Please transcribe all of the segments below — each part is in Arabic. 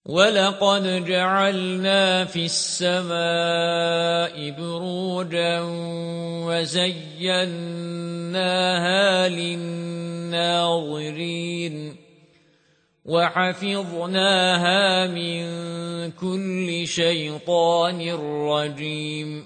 وَلَقَدْ جَعَلْنَا فِي السَّمَاءِ بُرُوجًا وَزَيَّنَّاهَا لِلنَّاظِرِينَ وَحَفِظْنَاهَا مِنْ كُلِّ شَيْطَانٍ رَجِيمٍ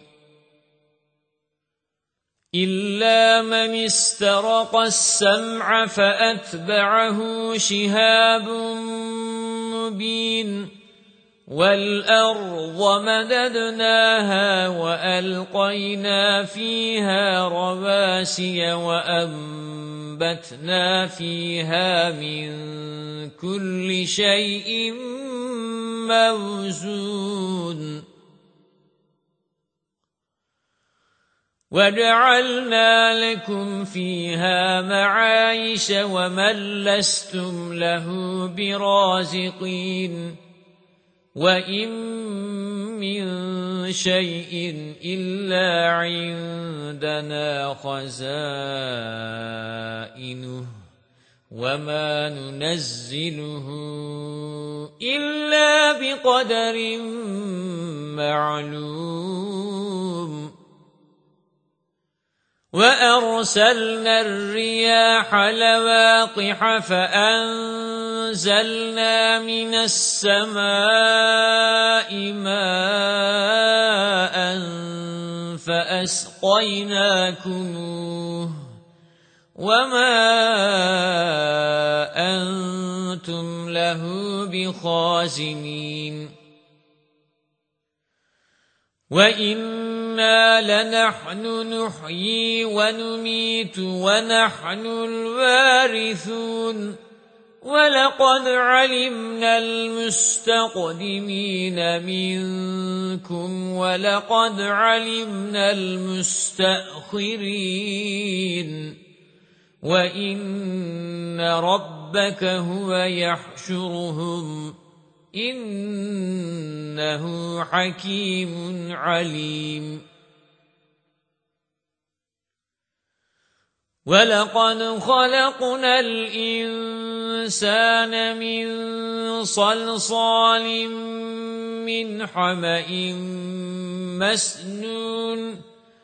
إِلَّا مَنِ اسْتَرَقَ السَّمْعَ فَأَتْبَعَهُ شِهَابٌ مُبِينٌ وَالْأَرْضَ مَدَدْنَاهَا وَأَلْقَيْنَا فِيهَا رَوَاسِيَ وَأَنبَتْنَا فِيهَا مِنْ كُلِّ شَيْءٍ مَوْزُونٍ وَجَعَلْنَا لَكُمْ فِيهَا مَعَايِشَ وَمَن لَّسْتُمْ لَهُ بِرَازِقِينَ وَإِن مِّن شَيْءٍ إِلَّا عِندَنَا خَزَائِنُهُ وَمَا نُنَزِّلُهُ إِلَّا بِقَدَرٍ مَّعْلُومٍ وَأَرْسَلْنَا الرِّيَاحَ لَوَاقِحَ فَأَنزَلْنَا مِنَ السَّمَاءِ مَاءً فَأَسْقَيْنَاكُمُوهُ وَمَا أَنْتُمْ لَهُ بِخَازِنِينَ وَإِنَّا لَنَحْنُ نُحْيِي وَنُمِيتُ وَنَحْنُ الْوَارِثُونَ وَلَقَدْ عَلِمْنَا الْمُسْتَقْدِمِينَ مِنكُمْ وَلَقَدْ عَلِمْنَا الْمُسْتَأْخِرِينَ وَإِنَّ رَبَّكَ هُوَ يَحْشُرُهُمْ إِنَّهُ حَكِيمٌ عَلِيمٌ وَلَقَدْ خَلَقْنَا الْإِنسَانَ مِنْ صَلْصَالٍ مِنْ حَمَإٍ مَسْنُونٍ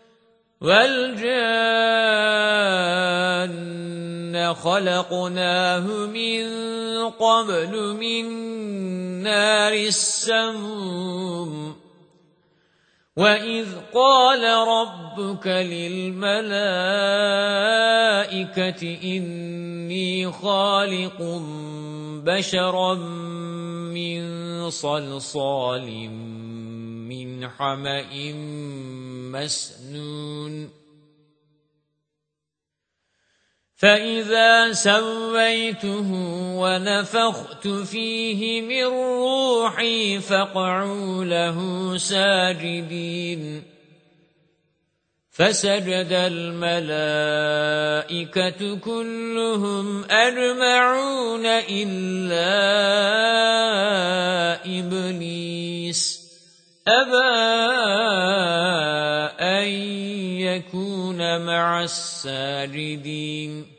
وَالْجَانَّ خَلَقْنَاهُ مِنْ قَبْلُ مِنْ نَارِ السَّمُومِ وَإِذْ قَالَ رَبُّكَ لِلْمَلَائِكَةِ إِنِّي خَالِقٌ بَشَرًا مِنْ صَلْصَالٍ مِنْ حَمَإٍ مَسْنُونٍ فَإِذَا سَوَّيْتُهُ وَنَفَخْتُ فِيهِ مِنْ رُوحِي فَقَعُوا لَهُ سَاجِدِينَ فَسَجَدَ الْمَلَائِكَةُ كُلُّهُمْ أَجْمَعُونَ إِلَّا إِبْلِيسَ أَبَى أَن يَكُونَ مَعَ السَّاجِدِينَ